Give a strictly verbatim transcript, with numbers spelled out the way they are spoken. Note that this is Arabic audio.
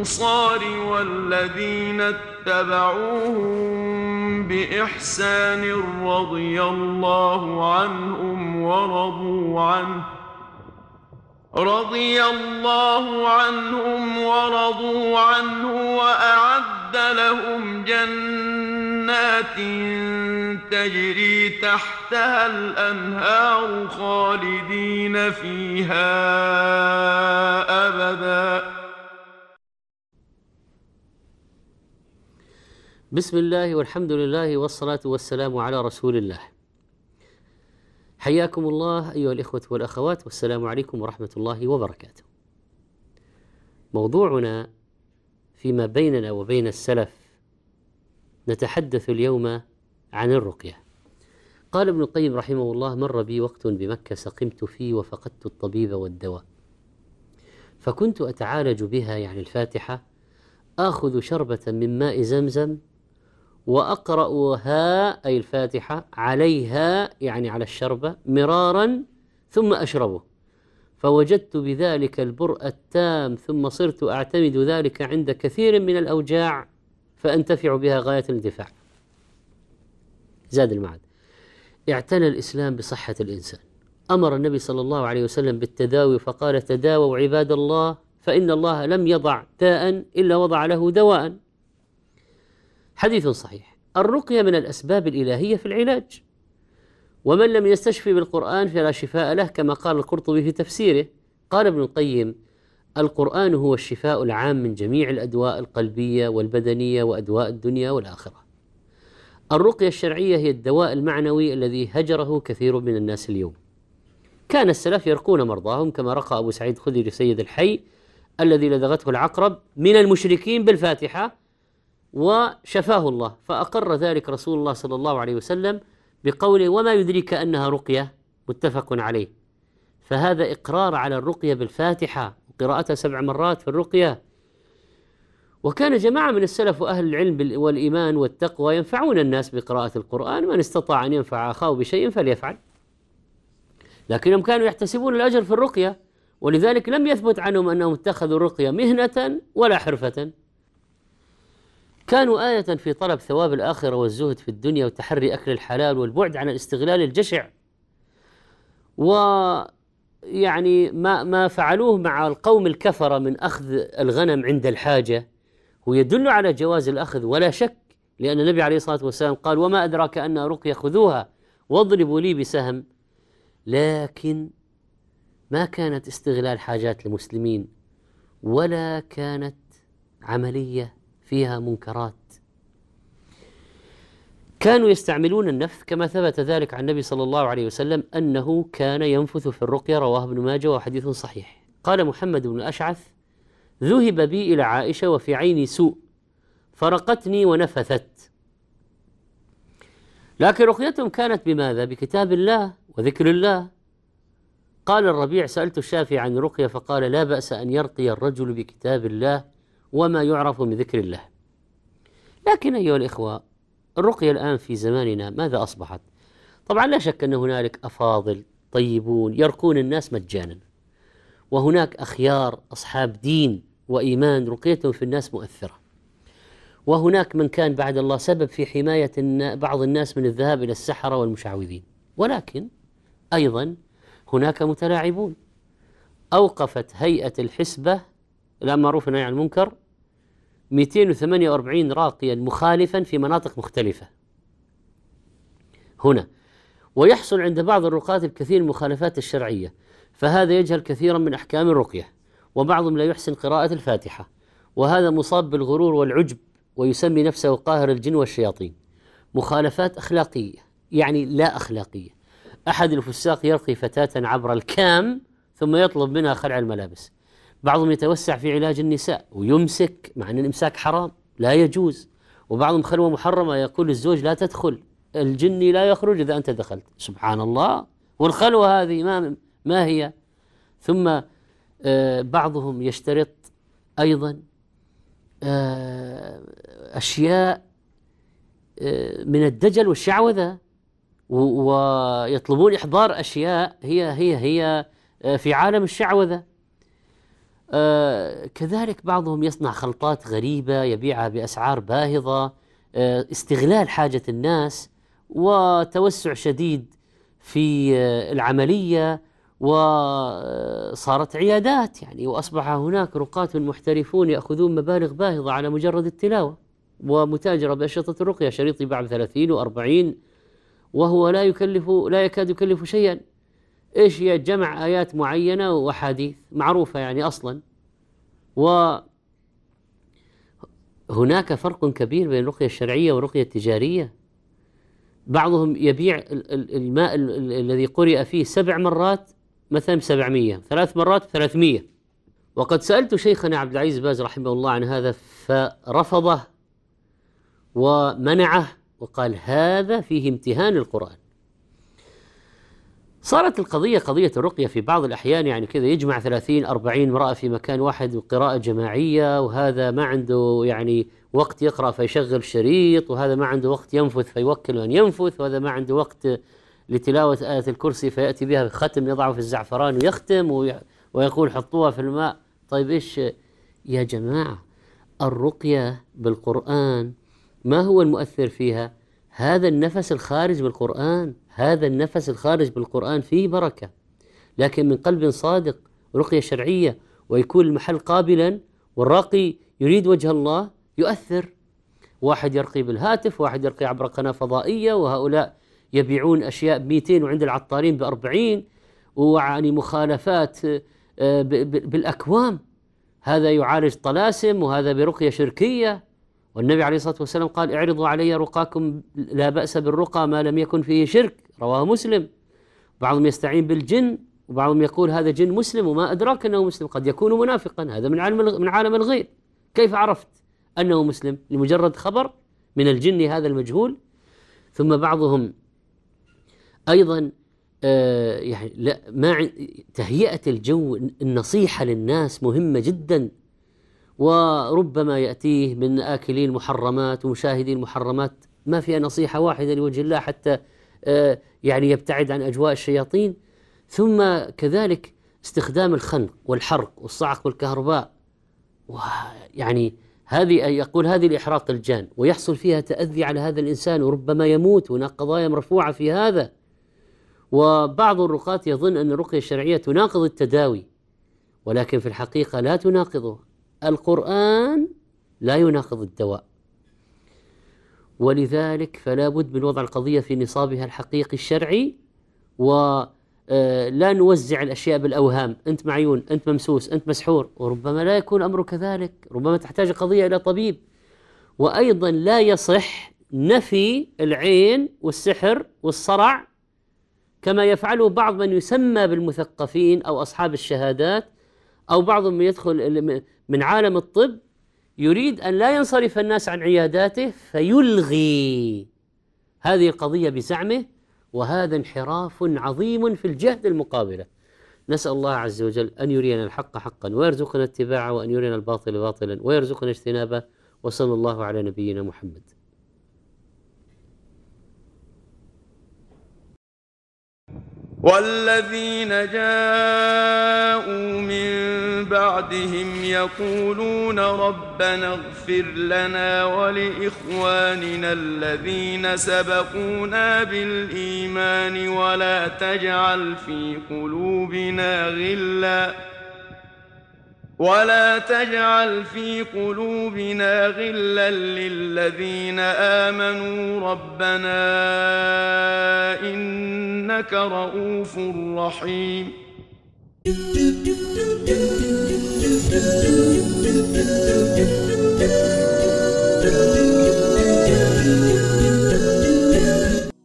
الأنصار والذين اتبعوهم بإحسان رضي الله عنهم ورضوا عنه رضي الله عنهم ورضوا عنه وأعد لهم جنات تجري تحتها الأنهار خالدين فيها أبدا. بسم الله والحمد لله والصلاة والسلام على رسول الله. حياكم الله أيها الإخوة والأخوات، والسلام عليكم ورحمة الله وبركاته. موضوعنا فيما بيننا وبين السلف، نتحدث اليوم عن الرقية. قال ابن القيم رحمه الله: مر بي وقت بمكة سقمت فيه وفقدت الطبيب والدواء، فكنت أتعالج بها، يعني الفاتحة، آخذ شربة من ماء زمزم وأقرأها أي الفاتحة عليها، يعني على الشربة، مرارا ثم أشربه، فوجدت بذلك البرء التام، ثم صرت أعتمد ذلك عند كثير من الأوجاع فأنتفع بها غاية الانتفاع. زاد المعاد. اعتنى الإسلام بصحة الإنسان، أمر النبي صلى الله عليه وسلم بالتداوي فقال: تداووا عباد الله فإن الله لم يضع داء إلا وضع له دواء. حديث صحيح. الرقية من الأسباب الإلهية في العلاج، ومن لم يستشفي بالقرآن فلا شفاء له، كما قال القرطبي في تفسيره. قال ابن القيم: القرآن هو الشفاء العام من جميع الأدواء القلبية والبدنية وأدواء الدنيا والآخرة. الرقية الشرعية هي الدواء المعنوي الذي هجره كثير من الناس اليوم. كان السلف يرقون مرضاهم، كما رقى أبو سعيد الخدري سيد الحي الذي لدغته العقرب من المشركين بالفاتحة وشفاه الله، فأقر ذلك رسول الله صلى الله عليه وسلم بقوله: وما يدريك أنها رقية، متفق عليه. فهذا إقرار على الرقية بالفاتحة وقراءتها سبع مرات في الرقية. وكان جماعة من السلف وأهل العلم والإيمان والتقوى ينفعون الناس بقراءة القرآن، من استطاع أن ينفع أخاه بشيء فليفعل، لكنهم كانوا يحتسبون الأجر في الرقية، ولذلك لم يثبت عنهم أنهم اتخذوا الرقية مهنة ولا حرفة. كانوا آية في طلب ثواب الآخرة والزهد في الدنيا وتحري أكل الحلال والبعد عن الاستغلال الجشع، ويعني ما ما فعلوه مع القوم الكفرة من أخذ الغنم عند الحاجة هو يدل على جواز الأخذ ولا شك، لأن النبي عليه الصلاة والسلام قال: وما أدراك أن رقية خذوها واضربوا لي بسهم. لكن ما كانت استغلال حاجات المسلمين، ولا كانت عملية فيها منكرات. كانوا يستعملون النفث، كما ثبت ذلك عن النبي صلى الله عليه وسلم أنه كان ينفث في الرقية، رواه ابن ماجه وحديث صحيح. قال محمد بن الأشعث: ذهب بي إلى عائشة وفي عيني سوء فرقتني ونفثت. لكن رقيتهم كانت بماذا؟ بكتاب الله وذكر الله. قال الربيع: سألت الشافعي عن الرقية فقال: لا بأس أن يرقي الرجل بكتاب الله وما يعرف من ذكر الله. لكن أيها الإخوة، الرقية الآن في زماننا ماذا أصبحت؟ طبعا لا شك أن هنالك أفاضل طيبون يرقون الناس مجانا، وهناك أخيار أصحاب دين وإيمان رقيتهم في الناس مؤثرة، وهناك من كان بعد الله سبب في حماية بعض الناس من الذهاب إلى السحرة والمشعوذين. ولكن أيضا هناك متلاعبون. أوقفت هيئة الحسبة الآن معروف عن المنكر مئتين وثمانية وأربعين راقيا مخالفا في مناطق مختلفة هنا، ويحصل عند بعض الرقاة الكثير من المخالفات الشرعية، فهذا يجهل كثيرا من أحكام الرقية، وبعضهم لا يحسن قراءة الفاتحة، وهذا مصاب بالغرور والعجب ويسمي نفسه قاهر الجن والشياطين. مخالفات أخلاقية، يعني لا أخلاقية. أحد الفساق يرقي فتاة عبر الكام ثم يطلب منها خلع الملابس. بعضهم يتوسع في علاج النساء ويمسك، مع أن الإمساك حرام لا يجوز. وبعضهم خلوة محرمة، يقول الزوج لا تدخل، الجني لا يخرج إذا أنت دخلت. سبحان الله، والخلوة هذه ما, ما هي؟ ثم آه بعضهم يشترط أيضا آه أشياء آه من الدجل والشعوذة، ويطلبون إحضار أشياء هي هي هي آه في عالم الشعوذة. آه كذلك بعضهم يصنع خلطات غريبة يبيعها بأسعار باهظة، آه استغلال حاجة الناس وتوسع شديد في آه العملية، وصارت عيادات يعني، وأصبح هناك رقاة محترفون يأخذون مبالغ باهظة على مجرد التلاوة، ومتاجرة بأشرطة الرقية، شريط يباع بثلاثين وأربعين وهو لا يكلف لا يكاد يكلف شيئا. إيش هي؟ جمع آيات معينة وأحاديث معروفة يعني أصلا. وهناك فرق كبير بين الرقية الشرعية والرقية التجارية. بعضهم يبيع الماء الذي قرئ فيه سبع مرات مثلا بسبعمية، ثلاث مرات بثلاثمية. وقد سألت شيخنا عبد العزيز باز رحمه الله عن هذا فرفضه ومنعه وقال هذا فيه امتهان القرآن. صارت القضية قضية الرقية في بعض الأحيان يعني كذا يجمع ثلاثين أربعين امرأة في مكان واحد وقراءة جماعية، وهذا ما عنده يعني وقت يقرأ فيشغل شريط، وهذا ما عنده وقت ينفث فيوكل من ينفث، وهذا ما عنده وقت لتلاوة آية الكرسي فيأتي بها ختم يضعه في الزعفران ويختم ويقول حطوها في الماء. طيب إيش يا جماعة؟ الرقية بالقرآن ما هو المؤثر فيها؟ هذا النفس الخارج بالقرآن، هذا النفس الخارج بالقرآن فيه بركة، لكن من قلب صادق، رقية شرعية، ويكون المحل قابلا والراقي يريد وجه الله يؤثر. واحد يرقي بالهاتف، واحد يرقي عبر قناة فضائية، وهؤلاء يبيعون أشياء بمئتين وعند العطارين بأربعين، وعني مخالفات بالأكوام. هذا يعالج طلاسم وهذا برقية شركية. والنبي عليه الصلاة والسلام قال اعرضوا علي رقاكم لا بأس بالرقى ما لم يكن فيه شرك، رواه مسلم. بعضهم يستعين بالجن، وبعضهم يقول هذا جن مسلم وما أدراك أنه مسلم، قد يكون منافقا، هذا من عالم من عالم الغيب. كيف عرفت أنه مسلم؟ لمجرد خبر من الجن هذا المجهول. ثم بعضهم أيضا آه يعني لا ما تهيئة الجو، النصيحة للناس مهمة جدا، وربما يأتيه من آكلي المحرمات ومشاهدي المحرمات ما فيها نصيحة واحدة لوجه الله حتى آه يعني يبتعد عن أجواء الشياطين. ثم كذلك استخدام الخنق والحرق والصعق والكهرباء، ويعني هذه يقول هذه الإحراق الجان، ويحصل فيها تأذي على هذا الإنسان وربما يموت، هناك قضايا مرفوعة في هذا. وبعض الرقاة يظن أن الرقية الشرعية تناقض التداوي، ولكن في الحقيقة لا تناقضه. القرآن لا يناقض الدواء، ولذلك فلا بد من وضع القضية في نصابها الحقيقي الشرعي، ولا نوزع الأشياء بالأوهام، أنت معيون، أنت ممسوس، أنت مسحور، وربما لا يكون أمر كذلك، ربما تحتاج قضية إلى طبيب. وأيضا لا يصح نفي العين والسحر والصرع كما يفعله بعض من يسمى بالمثقفين أو أصحاب الشهادات، أو بعضهم يدخل من عالم الطب يريد أن لا ينصرف الناس عن عياداته فيلغي هذه القضية بزعمه، وهذا انحراف عظيم في الجهة المقابلة. نسأل الله عز وجل أن يرينا الحق حقا ويرزقنا اتباعه، وأن يرينا الباطل باطلا ويرزقنا اجتنابه، وصلى الله على نبينا محمد. والذين جاءوا من بعدهم يقولون ربنا اغفر لنا ولإخواننا الذين سبقونا بالإيمان ولا تجعل في قلوبنا غلا ولا تجعل في قلوبنا غلا للذين آمنوا ربنا إنك رؤوف رحيم.